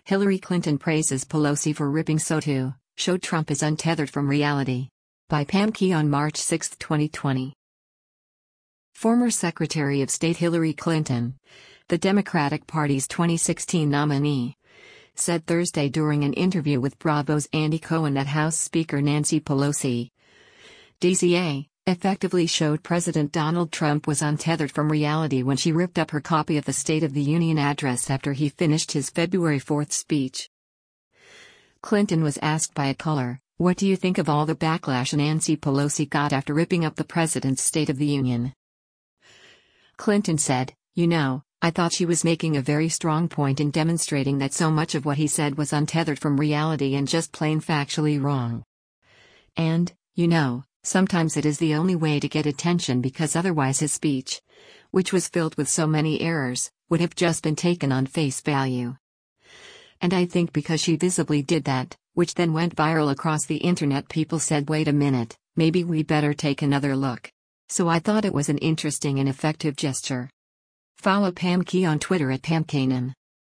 Hillary Clinton praises Pelosi for ripping Soto, showed Trump is untethered from reality. By Pam Key on March 6, 2020. Former Secretary of State Hillary Clinton, the Democratic Party's 2016 nominee, said Thursday during an interview with Bravo's Andy Cohen that House Speaker Nancy Pelosi, DCA, effectively showed President Donald Trump was untethered from reality when she ripped up her copy of the State of the Union address after he finished his February 4th speech. Clinton was asked by a caller, "What do you think of all the backlash Nancy Pelosi got after ripping up the president's State of the Union?" Clinton said, I thought she was making a very strong point in demonstrating that so much of what he said was untethered from reality and just plain factually wrong. And, sometimes it is the only way to get attention because otherwise his speech, which was filled with so many errors, would have just been taken on face value. And I think because she visibly did that, which then went viral across the internet, people said, wait a minute, maybe we better take another look. So I thought it was an interesting and effective gesture. Follow Pam Key on Twitter at PamKanan.